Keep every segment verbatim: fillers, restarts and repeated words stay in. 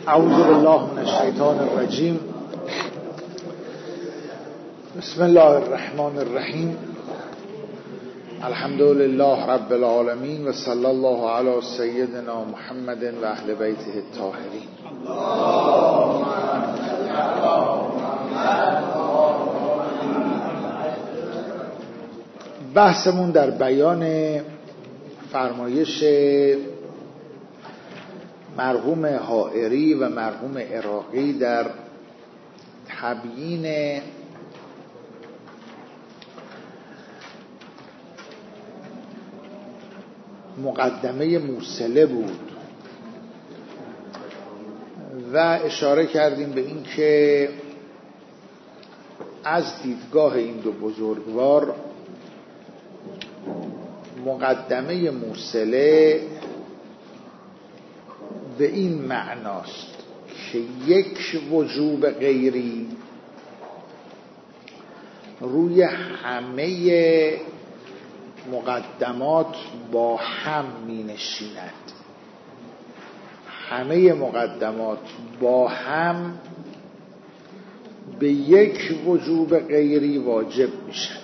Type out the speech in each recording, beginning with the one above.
اعوذ بالله من الشیطان الرجیم. بسم الله الرحمن الرحیم. الحمد لله رب العالمین و صلی الله علی سیدنا محمد و اهل بیته الطاهرین. بحثمون در بیان فرمایش مرحوم حائری و مرحوم عراقی در تبیین مقدمه موصله بود و اشاره کردیم به این که از دیدگاه این دو بزرگوار مقدمه موصله به این معناست که یک وجوب غیری روی همه مقدمات با هم می نشیند. همه مقدمات با هم به یک وجوب غیری واجب میشن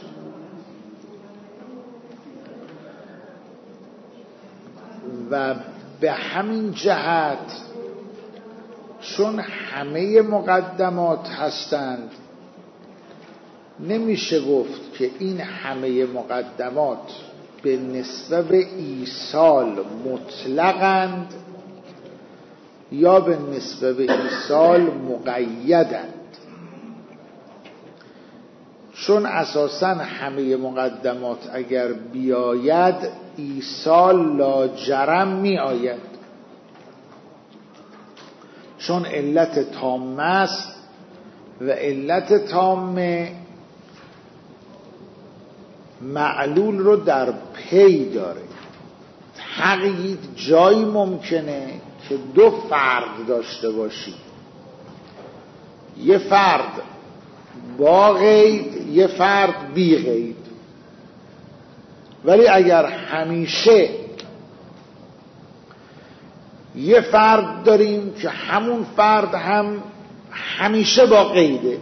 و به همین جهت چون همه مقدمات هستند نمیشه گفت که این همه مقدمات به نسبت ایصال مطلقند یا به نسبت ایصال مقیدند، چون اساساً همه مقدمات اگر بیاید ایصال لاجرم می آید، چون علت تامه است و علت تامه معلول رو در پی داره. تقیید جایی ممکنه که دو فرد داشته باشی، یه فرد با قید یه فرد بی قید، ولی اگر همیشه یه فرد داریم که همون فرد هم همیشه با قیده،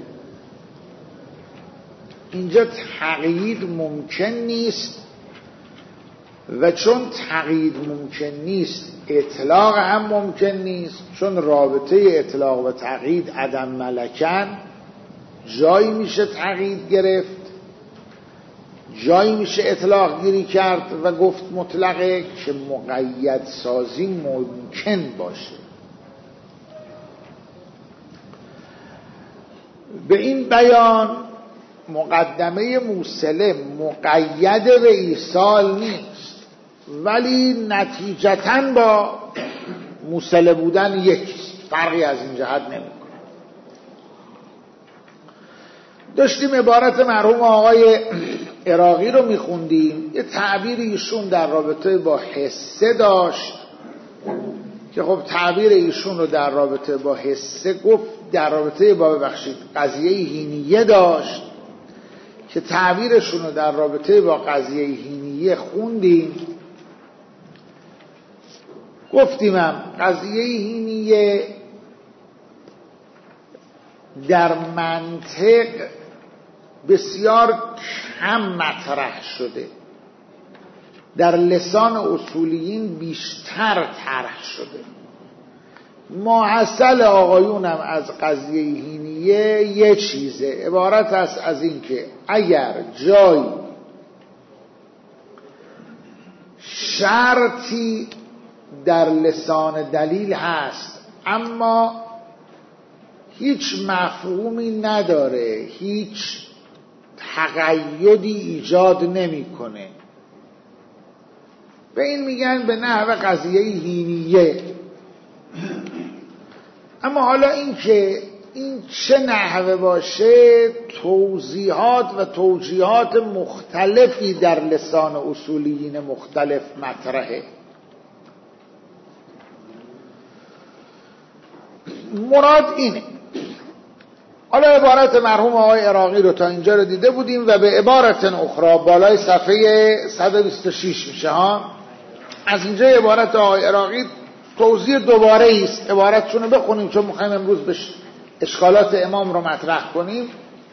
اینجا تقیید ممکن نیست و چون تقیید ممکن نیست اطلاق هم ممکن نیست، چون رابطه اطلاق و تقیید عدم ملکن. جایی میشه تقیید گرفت، جایی میشه اطلاق گیری کرد و گفت مطلقه که مقید سازی ممکن باشه. به این بیان مقدمه موصله مقید به ایصال نیست، ولی نتیجتاً با موصله بودن یکیست، فرقی از این جهت نمیکنه. داشتیم عبارت مرحوم آقای عراقی رو میخوندیم، یه تعبیر ایشون در رابطه با حسه داشت که خب تعبیر ایشون رو در رابطه با حسه گفت، در رابطه با ببخشید قضیه هینیه داشت که تعبیرشون رو در رابطه با قضیه هینیه خوندیم. گفتیمم قضیه هینیه در منطق بسیار کم مطرح شده، در لسان اصولیین بیشتر طرح شده. ماحصل آقایونم از قضیه هینیه یه چیزه، عبارت است از این که اگر جایی شرطی در لسان دلیل هست اما هیچ مفهومی نداره، هیچ تقیدی ایجاد نمیکنه، به این میگن به نحو قضیه هینیه. اما حالا این که این چه نحوه باشه، توضیحات و توجیهات مختلفی در لسان اصولیین مختلف مطرحه. مراد اینه. حالا عبارت مرحوم آقای عراقی رو تا اینجا رو دیده بودیم و به عبارت اخرى بالای صفحه صد و بیست و شش میشه ها. از اینجا عبارت آقای عراقی توضیح دوباره است، عبارتشون رو بخونیم چون میخوایم امروز به اشکالات امام رو مطرح کنیم.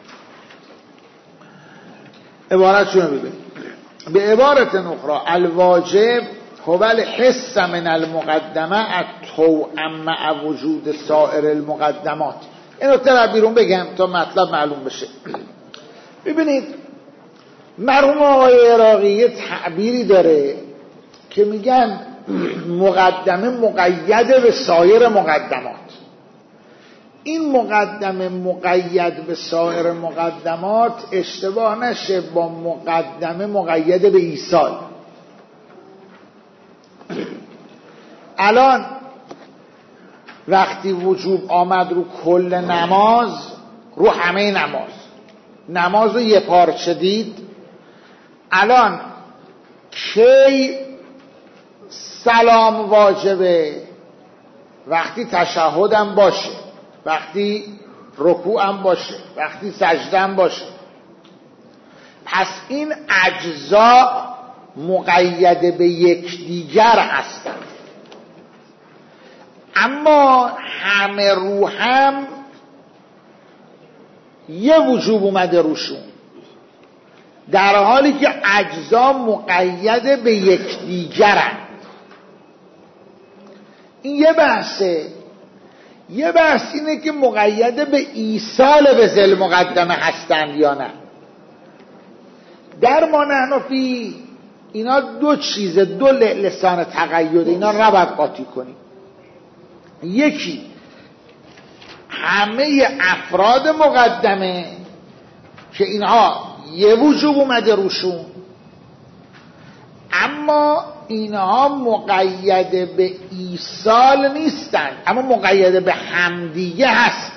عبارتشون رو ببینیم. به عبارت اخرى الواجب هو الحس من المقدمه التوأم مع وجود سایر المقدمات. اینو تر بیرون بگم تا مطلب معلوم بشه. ببینید مرحوم آقای عراقی یه تعبیری داره که میگن مقدمه مقید به سایر مقدمات. این مقدمه مقید به سایر مقدمات اشتباه نشه با مقدمه مقید به ایصال. الان وقتی وجوب آمد رو کل نماز، رو همه نماز، نماز رو یه پارچه دید، الان کی سلام واجبه؟ وقتی تشهدم باشه، وقتی رکوعم باشه، وقتی سجدم باشه. پس این اجزا مقید به یکدیگر هستند، اما همه رو هم یه وجوب اومده روشون، در حالی که اجزا مقید به یکدیگرند. این یه بحثه. یه بحث اینه که مقید به ایصال به ذل مقدمه هستند یا نه. در ما حنفی اینا دو چیزه، دو لسان تقید، اینا نباید قاطی کنیم. یکی همه افراد مقدمه که اینها یه وجوب اومده روشون، اما اینها مقید به ایصال نیستن، اما مقید به همدیگه هستن.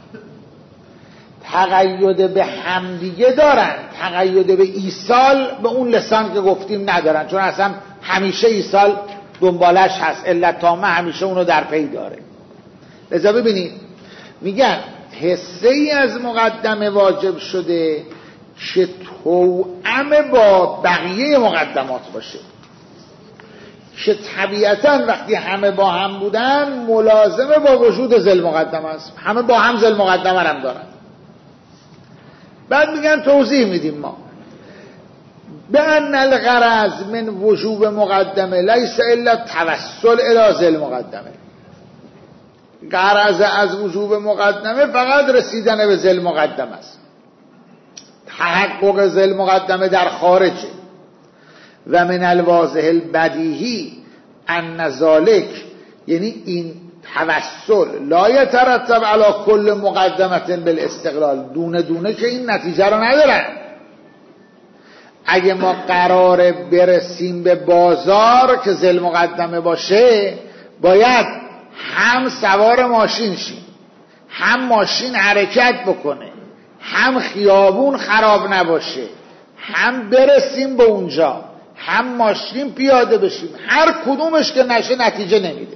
تقید به همدیگه دارن، تقید به ایصال به اون لسان که گفتیم ندارن، چون اصلا همیشه ایصال دنبالش هست، علت تامه همیشه اونو در پی داره. لذا ببینید میگن حصه ای از مقدمه واجب شده که توأم با بقیه مقدمات باشه، که طبیعتا وقتی همه با هم بودن ملازمه با وجود ذل مقدمه است، همه با هم ذل مقدمه هم دارن. بعد میگن توضیح میدیم ما بأن الغرض من وجوب مقدمه لیس الا توسل الی ذل مقدمه. غرض از وجوب مقدمه فقط رسیدن به ذل مقدمه است، تحقق ذل مقدمه در خارجه. و من الواضح البدیهی ان ذلک، یعنی این توسل لا یترتب علی کل مقدمه بالاستقلال، دونه دونه که این نتیجه رو ندارن. اگه ما قراره برسیم به بازار که ذل مقدمه باشه، باید هم سوار ماشین شیم، هم ماشین حرکت بکنه، هم خیابون خراب نباشه، هم برسیم به اونجا، هم ماشین پیاده بشیم. هر کدومش که نشه نتیجه نمیده.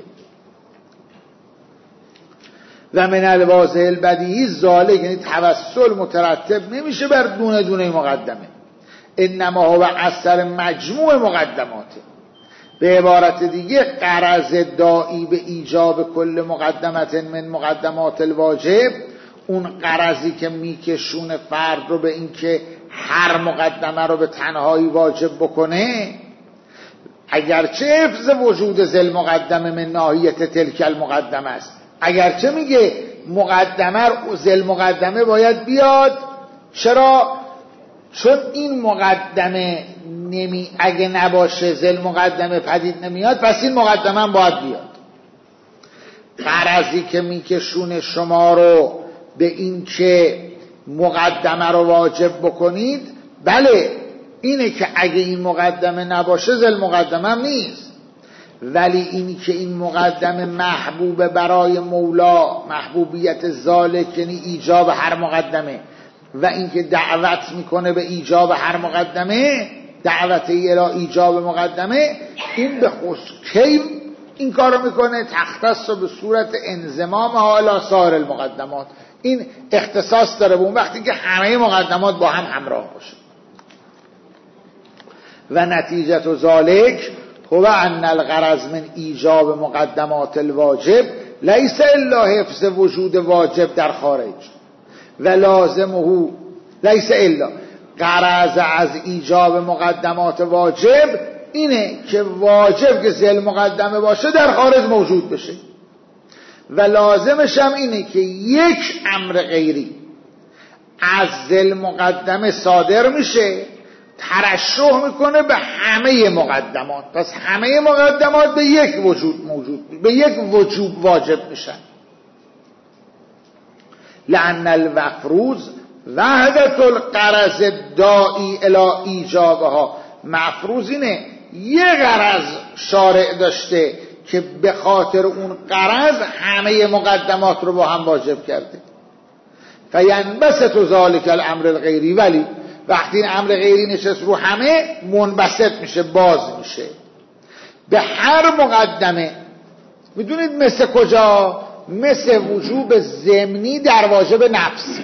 و من الواضح البدیهی ذالک، یعنی توسل مترتب نمیشه بر دونه دونه مقدمه، انما هو اثر مجموع مقدماته. به عبارت دیگه غرض داعی به ایجاب کل مقدمت من مقدمات الواجب، اون غرضی که میکشونه فرد رو به این که هر مقدمه رو به تنهایی واجب بکنه، اگرچه حفظ وجود ذل مقدمه من ناحیت تلک المقدمه است، اگرچه میگه مقدمه ذل مقدمه باید بیاد. چرا؟ چون این مقدمه نمی اگه نباشه ذل مقدمه پدید نمیاد، پس این مقدمه هم باید بیاد. غرضی که میکشونه شما رو به این که مقدمه رو واجب بکنید، بله اینه که اگه این مقدمه نباشه ذل مقدمه هم نیست، ولی اینی که این مقدمه محبوب برای مولا، محبوبیت ذالک یعنی ایجاب هر مقدمه، و اینکه دعوت میکنه به ایجاب هر مقدمه، دعوت الی ایجاب مقدمه، این به خصوص این کارو میکنه تختص به صورت انضمام حالا سایر المقدمات. این اختصاص داره به اون وقتی که همه مقدمات با هم همراه باشه. و نتیجه ذالک هو ان الغرض من ایجاب مقدمات الواجب لیس الا حفظ وجود واجب در خارج و لازمه لیس الا، غرض از ایجاب مقدمات واجب اینه که واجب که ذیل مقدمه باشه در خارج موجود بشه و لازمش هم اینه که یک امر غیری از ذیل مقدمه صادر میشه ترشح میکنه به همه مقدمات، پس همه مقدمات به یک وجود موجود به یک وجوب واجب میشن. لأن المفروض وحدت الغرض داعی الی ایجابها، مفروض اینه یه غرض شارع داشته که به خاطر اون غرض همه مقدمات رو با هم واجب کرده. فینبسط ذلک الامر الغیری، ولی وقتی این امر غیری نشست رو همه منبسط میشه، باز میشه به هر مقدمه. میدونید مثل کجا؟ مثل وجوب ضمنی در واجب نفس.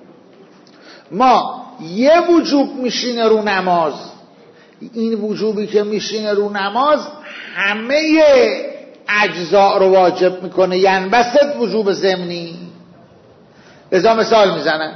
ما یه وجوب میشینه رو نماز، این وجوبی که میشینه رو نماز همه اجزاء رو واجب میکنه، یعنی بسط وجوب ضمنی. لذا مثال میزنن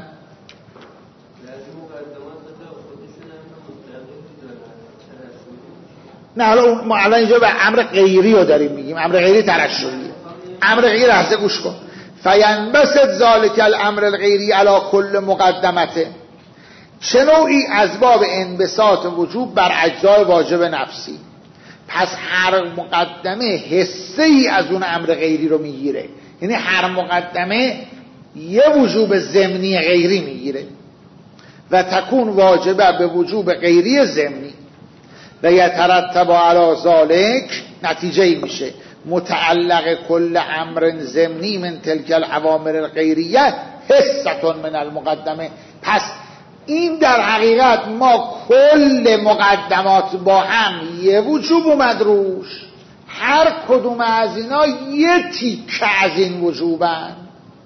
نه، حالا ما الان اینجا به امر غیری رو داریم میگیم، امر غیری ترشحی. امر غیری لحظه گوش کن. فینبسط ذالک الامر الغیری علی کل مقدمته، چه نوعی از باب انبساط وجوب بر اجزای واجب نفسی. پس هر مقدمه حصه ای از اون امر غیری رو میگیره، یعنی هر مقدمه یه وجوب ضمنی غیری میگیره و تکون واجبه به وجوب غیری ضمنی و یترتب علی ذالک، نتیجه میشه متعلق کل امر ضمنی من تلک العوامر الغیریه حصه من المقدمه. پس این در حقیقت ما کل مقدمات با هم یه وجوب اومد روش، هر کدوم از اینا یه تیکه از این وجوبن.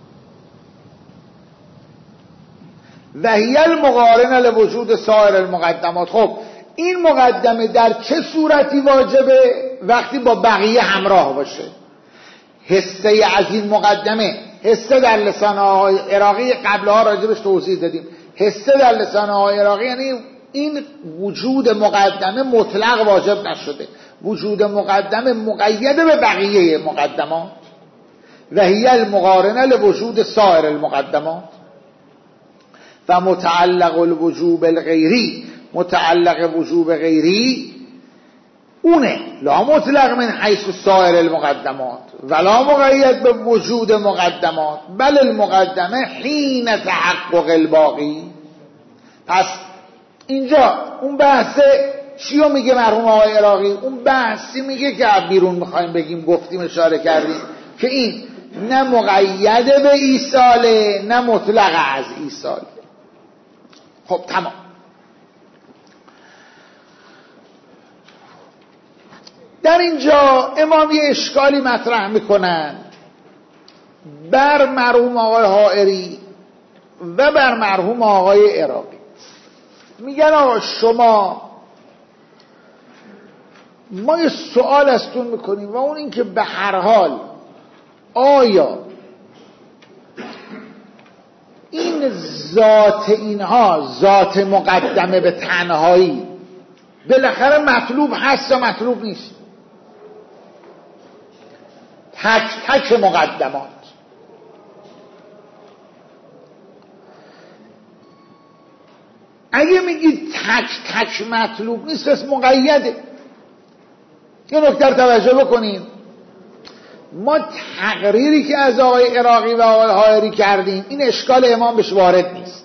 و هی المقارنه لوجود سایر المقدمات. خب این مقدمه در چه صورتی واجبه؟ وقتی با بقیه همراه باشه. حصه از این مقدمه، حصه در لسانه های عراقی قبلها راجبش توضیح دادیم، حصه در لسانه های عراقی یعنی این وجود مقدمه مطلق واجب نشده، وجود مقدمه مقید به بقیه مقدمات. و هی المقارنه لوجود سایر المقدمات. و متعلق الوجوب الغیری، متعلق وجوب غیری اونه لا مطلق من حیث سایر المقدمات ولا مقید به وجود مقدمات بل المقدمه حین تحقق الباقی. پس اینجا اون بحثه چیو میگه مرحوم آقای عراقی؟ اون بحثی میگه که بیرون میخوایم بگیم، گفتیم اشاره کردیم که این نه مقید به ایصاله نه مطلق از ایصاله. خب تمام. در اینجا امام یه اشکالی مطرح میکنن بر مرحوم آقای حائری و بر مرحوم آقای عراقی. میگن آقا شما، ما یه سوال ازتون میکنیم و اون این که به هر حال آیا این ذات اینها، ذات مقدمه به تنهایی بالاخره مطلوب هست یا مطلوب نیست؟ تک تک مقدمات اگه میگید تک تک مطلوب نیست پس مقیده. یه نکته رو توجه بکنیم، ما تقریری که از آقای عراقی و آقای حائری کردیم این اشکال امام بهش وارد نیست،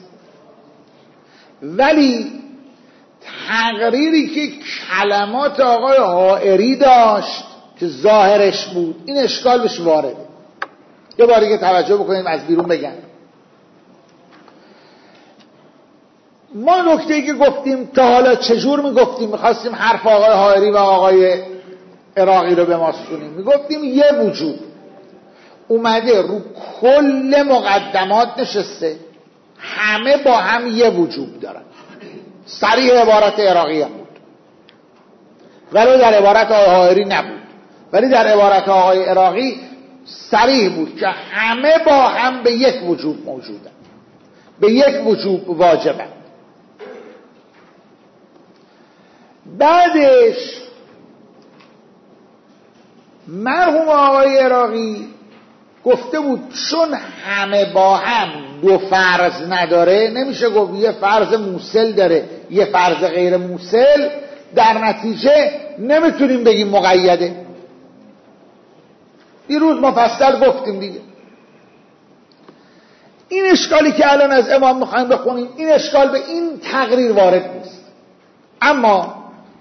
ولی تقریری که کلمات آقای حائری داشت که ظاهرش بود این اشکال بهش وارده. یه باری که توجه بکنیم از بیرون بگم. ما نکته‌ای که گفتیم تا حالا چجور میگفتیم؟ میخواستیم حرف آقای حائری و آقای عراقی رو به ما سونیم. میگفتیم یه وجود اومده رو کل مقدمات نشسته، همه با هم یه وجود دارن. صریح عبارت عراقی هم بود. ولی در عبارت آقای حائری نبود، ولی در عبارت آقای عراقی صریح بود که همه با هم به یک وجوب موجودن، به یک وجوب واجبن. بعدش مرحوم آقای عراقی گفته بود چون همه با هم دو فرض نداره، نمیشه گفت یه فرض موصل داره یه فرض غیر موصل، در نتیجه نمیتونیم بگیم مقیده. دیروز مفصل گفتیم دیگه. این اشکالی که الان از امام میخوایم بخونیم، این اشکال به این تقریر وارد نیست. اما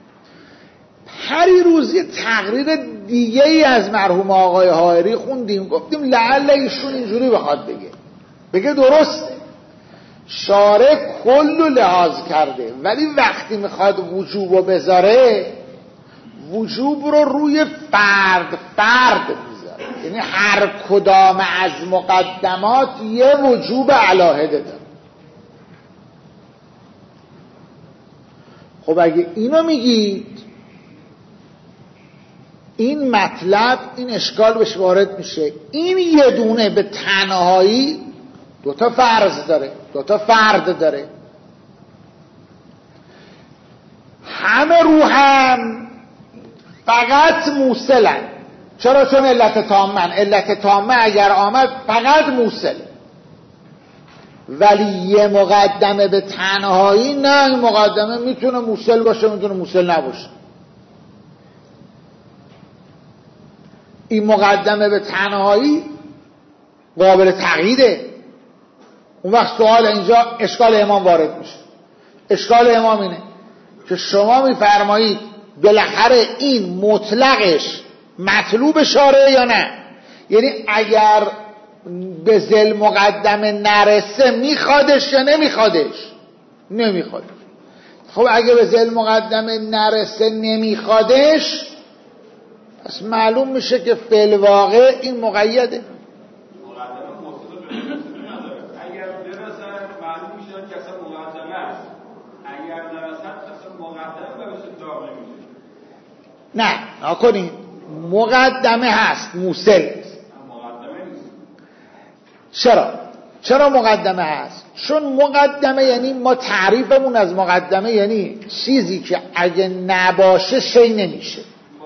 پریروز یه تقریر دیگه ای از مرحوم آقای حائری خوندیم، گفتیم لعل ایشون اینجوری بخواد بگه بگه درسته شارع کل لحاظ کرده، ولی وقتی میخواد وجوب رو بذاره وجوب رو روی فرد فرد میذاره، یعنی هر کدام از مقدمات یه وجوب علاهده داره. خب اگه اینو میگید این مطلب، این اشکال بهش وارد میشه. این یه دونه به تنهایی دوتا فرض داره، دوتا فرد داره، همه رو هم فقط موصلن. چرا؟ چون علت تامن، علت تامه اگر آمد فقط موصل. ولی یه مقدمه به تنهایی نه، این مقدمه میتونه موصل باشه میتونه موصل نباشه. این مقدمه به تنهایی قابل تغییره. اون وقت سوال اینجا اشکال امام وارد میشه. اشکال امام اینه که شما میفرمایید بالاخره این مطلقش مطلوب شارع یا نه؟ یعنی اگر به ذل مقدمه نرسه میخوادش یا نمیخوادش؟ نمیخوادش. خب اگه به ذل مقدمه نرسه نمیخوادش، پس معلوم میشه که فی الواقع این مقیده. نه نکنید، مقدمه هست موصل. چرا؟ چرا مقدمه هست؟ چون مقدمه یعنی ما تعریفمون از مقدمه یعنی چیزی که اگه نباشه شی نمیشه.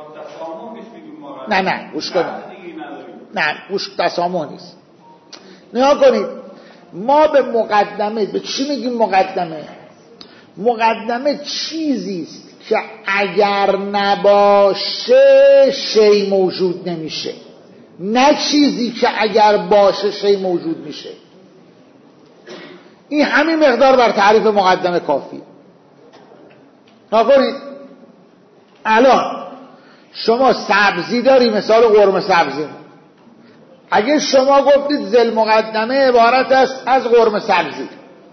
نه نه گوش کنید، نه گوش تسامح نیست. نگاه کنید، ما به مقدمه به چی میگیم؟ مقدمه مقدمه چیزی است که اگر نباشه شی موجود نمیشه، نه چیزی که اگر باشه شی موجود میشه. این همین مقدار بر تعریف مقدمه کافیه. نکنید الان شما سبزی داری، مثال قرمه سبزی، اگه شما گفتید ذل مقدمه عبارت است از قرمه سبزی،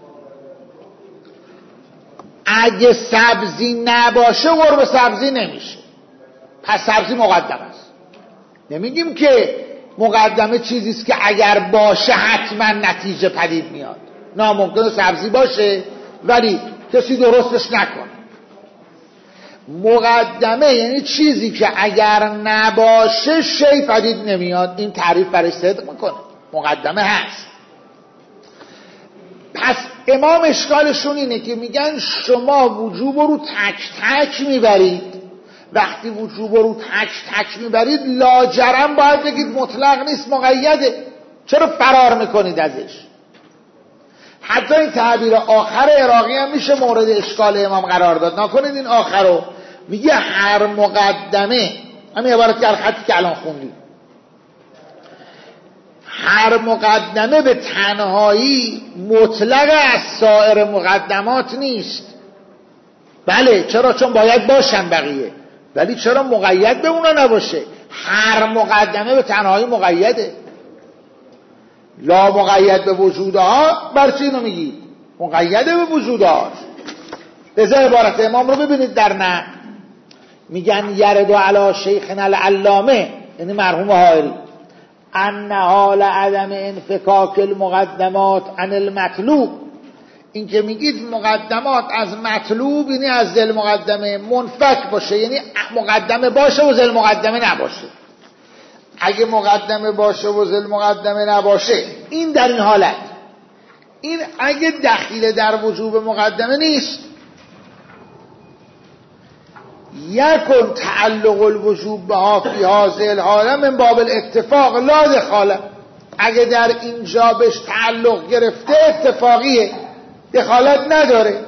اگه سبزی نباشه قرمه سبزی نمیشه، پس سبزی مقدمه است. نمیگیم که مقدمه چیزی است که اگر باشه حتما نتیجه پدید میاد. نه، ممکنه سبزی باشه ولی کسی درستش نکنه. مقدمه یعنی چیزی که اگر نباشه شی پدید نمیاد. این تعریف برای صدق میکنه، مقدمه هست. پس امام اشکالشون اینه که میگن شما وجوب رو تک تک میبرید. وقتی وجوب رو تک تک میبرید لاجرم باید بگید مطلق نیست، مقیده. چرا فرار میکنید ازش؟ حتی این تعبیر آخر عراقی هم میشه مورد اشکال امام قرار داد. نکنید این آخر رو میگه هر مقدمه، همین عبارت که خطی که الان خوندیم، هر مقدمه به تنهایی مطلق از سایر مقدمات نیست. بله، چرا؟ چون باید باشن بقیه، ولی چرا مقید به اونا نباشه؟ هر مقدمه به تنهایی مقیده. لا مقید به وجودها، بر چی اینو میگی؟ مقیده به وجودها. لذا عبارت امام رو ببینید در نه، میگن یرد علی شیخنا العلامه، یعنی مرحوم حائری، ان حال عدم انفکاک المقدمات عن المطلوب این که میگید مقدمات از مطلوب، یعنی از ذل مقدمه منفک باشه، یعنی مقدمه باشه و ذل مقدمه نباشه. اگه مقدمه باشه و ذل مقدمه نباشه، این در این حالت. این اگه دخیل در وجوب مقدمه نیست. یکن تعلق الوجوب بها فی هذه الحاله من باب الاتفاق لا دخاله. اگه در اینجا بهش تعلق گرفته اتفاقیه، دخالت نداره.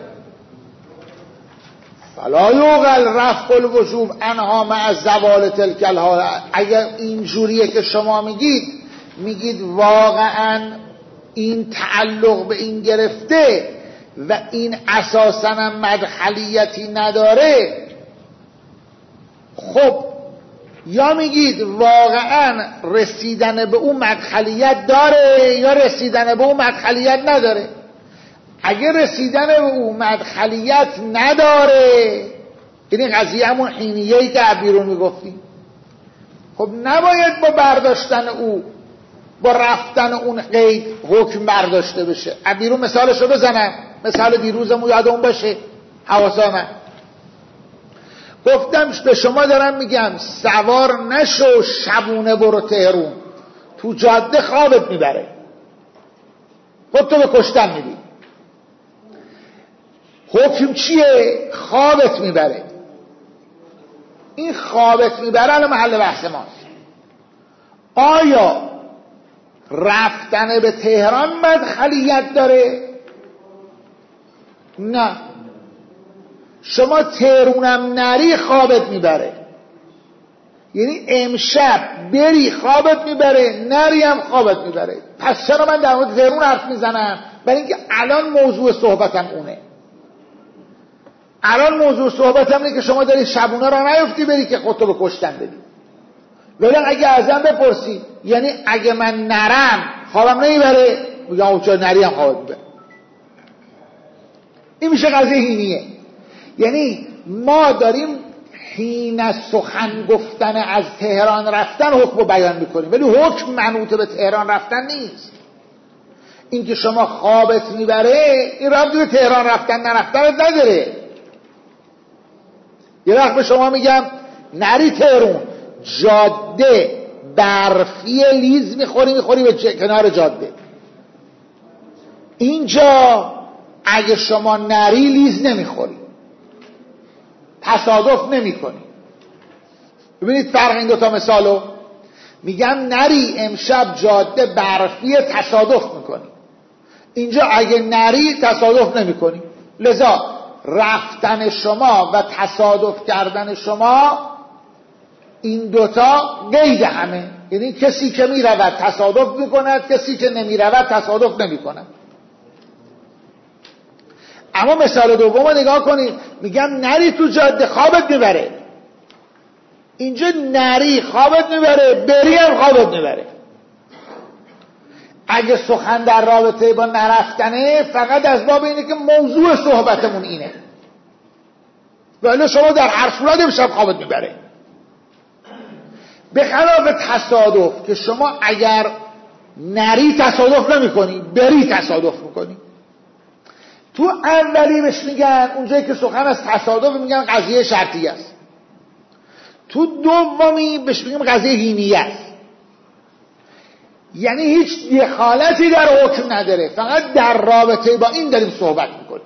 فلا یوغل رفع الوجوب انها مع زوال تلک الحاله. اگر اینجوریه که شما میگید، میگید واقعا این تعلق به این گرفته و این اساساً مدخلیتی نداره، خب یا میگید واقعا رسیدن به اون مدخلیت داره یا رسیدن به اون مدخلیت نداره. اگر رسیدن به اون مدخلیت نداره، یعنی قضیه همون حینیه‌ای که بیرون میگفتیم، خب نباید با برداشتن او، با رفتن اون قید حکم برداشته بشه. بیرون مثالشو بزنم، مثال دیروزمو یادمون باشه، حواسا من گفتم به شما دارم میگم سوار نشو شبونه برو تهرون، تو جاده خوابت میبره، خودتو به کشتن میدی. حکم چیه؟ خوابت میبره. این خوابت میبره الان محل بحث ماست. آیا رفتن به تهران مدخلیت داره؟ نه. شما تهرونم نری خوابت میبره، یعنی امشب بری خوابت میبره، نری هم خوابت میبره. پس چرا من در مورد تهرون حرف میزنم؟ برای اینکه الان موضوع صحبتم اونه. الان موضوع صحبتم اینه که شما داری شبونه را نیفتی بری که خودتو به کشتن بدی. ولی اگه ازم بپرسی یعنی اگه من نرم خوابم نمیبره، میگم اوچه نری هم خوابت میبره. این میشه قضیه هینیه. یعنی ما داریم حین سخن گفتن از تهران رفتن حکم رو بیان میکنیم، ولی حکم منوط به تهران رفتن نیست. این که شما خوابت میبره این ربطی به تهران رفتن نرفتن نداره. یه وقت به شما میگم نری تهرون، جاده برفی لیز میخوری میخوری به کنار جاده. اینجا اگه شما نری لیز نمیخوری، تصادف نمی کنی. ببینید فرق این دوتا مثالو. میگم نری امشب جاده برفی، تصادف میکنی. اینجا اگه نری تصادف نمی کنی. لذا رفتن شما و تصادف کردن شما این دوتا قید همه. یعنی کسی که میرود تصادف میکند، کسی که نمیرود تصادف نمیکند. اما مثال دوم رو نگاه کنید. میگم نری تو جاده خوابت میبره. اینجا نری خوابت میبره، بری هم خوابت میبره. اگه سخن در رابطه با نرفتنه فقط از باب اینه که موضوع صحبتمون اینه، ولی شما در هر صورت امشب خوابت میبره. به خلاف تصادف که شما اگر نری تصادف نمی کنی، بری تصادف میکنی. تو اولی بهش میگن، اونجایی که سخن از تصادف میگن قضیه شرطیه است. تو دومی بهش میگن قضیه هینیه است. یعنی هیچ دخالتی در حکم نداره، فقط در رابطه با این داریم صحبت میکنیم.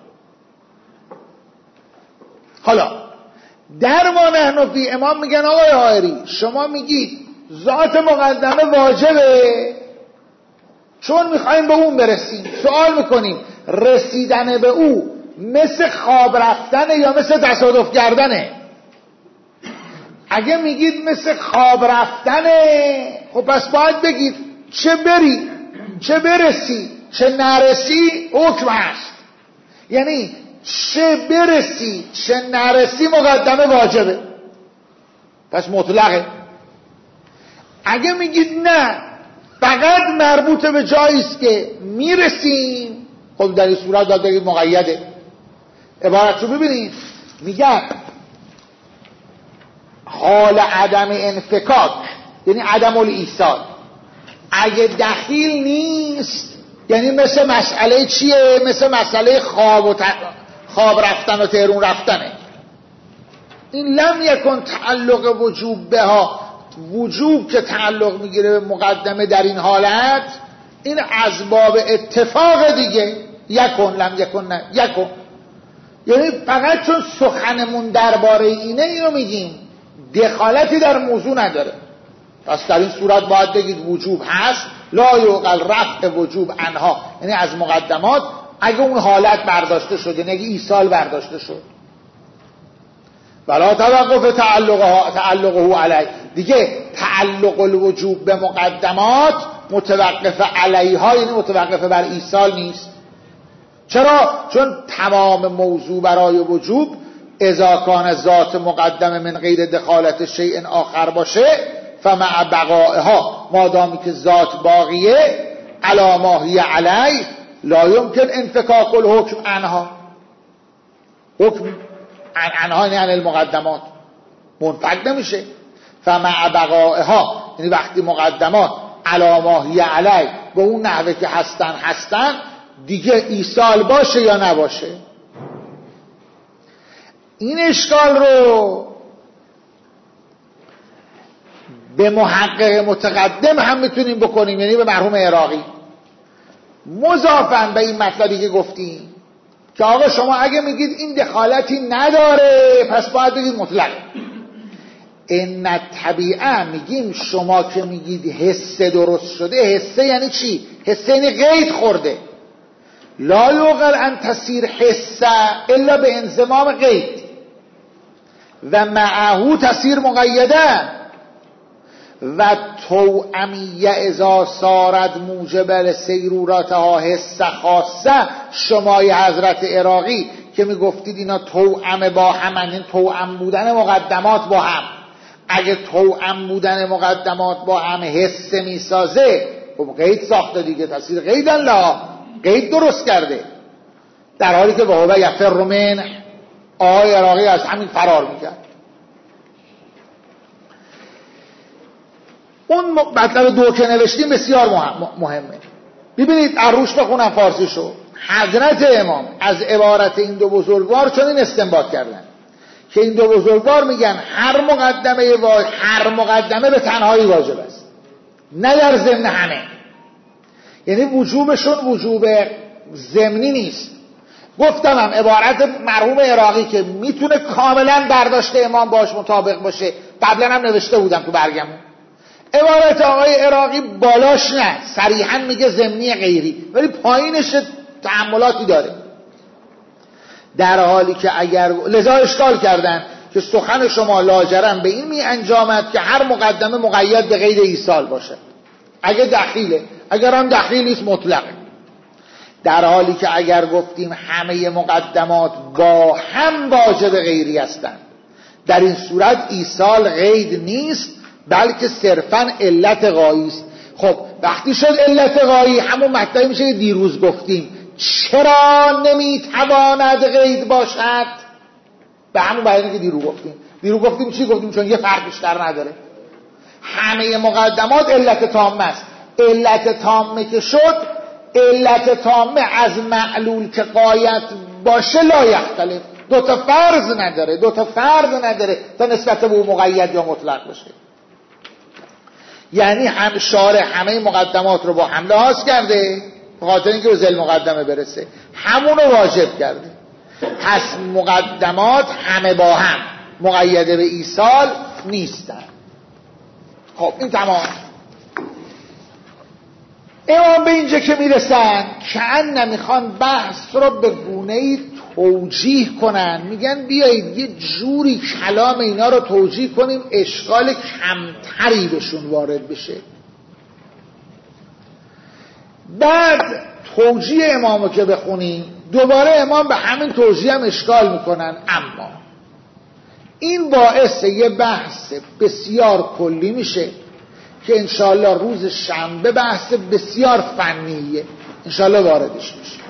حالا در ما نحن فی امام میگن آقای حائری شما میگید ذات مقدمه واجبه چون میخوایم به اون برسیم. سوال میکنیم رسیدن به او مثل خواب رفتنه یا مثل تصادف کردنه؟ اگه میگید مثل خواب رفتنه، خب پس باید بگید چه بری چه برسی چه نرسی حکم هست. یعنی چه برسی چه نرسی مقدمه واجبه، پس مطلقه. اگه میگید نه فقط مربوط به جاییست که میرسیم، خب در این صورت باید بگید مقیده. عبارت رو ببینید، میگن حال عدم انفکاک یعنی عدم الایصال اگه دخیل نیست یعنی مثل مسئله چیه؟ مثل مسئله خواب و ت... خواب رفتن و تهرون رفتنه. این لم یکن تعلق وجوب به ها، وجوب که تعلق میگیره به مقدمه در این حالت، این از باب اتفاق دیگه. یکن لم یکن نه یکن، یعنی فقط چون سخنمون درباره اینه اینو میگیم، دخالتی در موضوع نداره. پس در این صورت باید بگید وجوب هست، لا یعقل رفع وجوب عنها، یعنی از مقدمات اگه اون حالت برداشته شد، یعنی اگه ایصال برداشته شد. ولا توقف تعلقه تعلقه علی، دیگه تعلق الوجوب به مقدمات متوقف علیها، یعنی متوقف بر ایصال نیست. چرا؟ چون تمام موضوع برای وجوب اذا کان ذات مقدمه من غیر دخالت شیء آخر باشه فمع بقائها، مادامی که ذات باقیه علی ما هی علی لا یمکن انفکاک الحکم عنها، حکم عنها یعنی عن المقدمات منفک نمیشه. فمع بقائها یعنی وقتی مقدمات علی ما هی علی به اون نحوه که هستن هستن دیگه ایصال باشه یا نباشه. این اشکال رو به محقق متقدم هم میتونیم بکنیم، یعنی به مرحوم عراقی، مضافاً به این مطلبی که گفتیم که آقا شما اگه میگید این دخالتی نداره پس باید بگید مطلق. ان طبیعه میگیم شما که میگید حسه درست شده، حسه یعنی چی؟ حسه یعنی قید خورده. لا یوقل ان تصیر حسه الا به انضمام قید و معهو تصیر مقیده و توأمیه اذا صارت موجب لسیروراتها حس خاصه. شمای حضرت عراقی که میگفتید اینا توأم با هم، این توأم بودن مقدمات با هم، اگه توأم بودن مقدمات با هم حس میسازه خب قید ساخته دیگه، تصیر قیدن لا قید درست کرده، در حالی که وهو یفر من آقای عراقی از همین فرار میکرد. اون مطلب دو که نوشتیم بسیار مهمه. ببینید عروش بخونم فارسیشو. حضرت امام از عبارت این دو بزرگوار چنین استنباط کردن که این دو بزرگوار میگن هر مقدمه واجب، هر مقدمه به تنهایی واجب است، نه در ضمن همه. یعنی وجوبشون وجوب ضمنی نیست. گفتم هم عبارت مرحوم عراقی که میتونه کاملا برداشت امام باش مطابق باشه، قبلا هم نوشته بودم تو برگمون. عبارت آقای عراقی بالاش نه، صریحا میگه ضمنی غیری، ولی پایینش تأملاتی داره. در حالی که اگر لذا اشکال کردن که سخن شما لاجرم به این می انجامد که هر مقدمه مقید به غیر ایصال باشه، اگه دخیله، اگر هم دخیل نیست مطلق. در حالی که اگر گفتیم همه مقدمات با هم واجب غیری هستند، در این صورت ایصال قید نیست بلکه صرفاً علت غایی است. خب وقتی شد علت غایی، همون مطلبی میشه که دیروز گفتیم چرا نمیتواند قید باشد، به همون بیانی که دیروز گفتیم. دیروز گفتیم چی گفتیم؟ چون یه فرق بیشتر نداره، همه مقدمات علت تامه است. علت تامه که شد، علت تامه از معلول که غایت باشه لا یختلف، دو تا فرض نداره، دو تا فرض نداره تا نسبت به اون مقید یا مطلق باشه. یعنی هم شارع همه مقدمات رو با هم لحاظ کرده به خاطر اینکه به ذیل مقدمه برسه، همون رو واجب کرده. پس مقدمات همه با هم مقیده به ایصال نیستن. خب این تمام. امام به اینجا که میرسن که ان نمیخوان بحث رو به گونه‌ای توجیه کنن، میگن بیایید یه جوری کلام اینا رو توجیه کنیم اشکال کمتری بهشون وارد بشه. بعد توجیه امامو که بخونیم دوباره امام به همین توجیه هم اشکال میکنن، اما این باعث یه بحث بسیار کلی میشه که انشاءالله روز شنبه بحث بسیار فنیه انشاءالله واردش میشه.